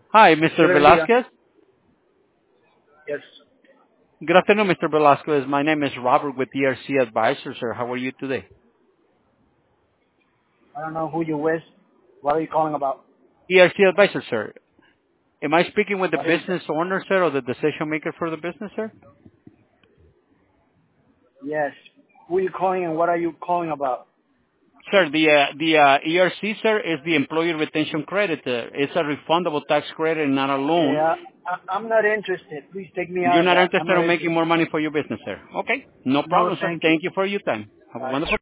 Hi, Mr. Buenos días. Velasquez. Yes. Good afternoon, Mr. Velasquez. My name is Robert with ERC Advisors, sir. How are you today? I don't know who you with. What are you calling about? ERC Advisors, sir. Am I speaking with the What is it? business owner, sir, or the decision maker for the business, sir? Yes. Who are you calling and what are you calling about? Sir, the ERC, sir, is the employee retention credit. It's a refundable tax credit, not a Okay, loan. I'm not interested. Please take me out You're of not that. I'm interested not in making interested. more money for your business, sir. Okay, no No, problem, sir. thank you. Thank you for your time. Have a Bye. wonderful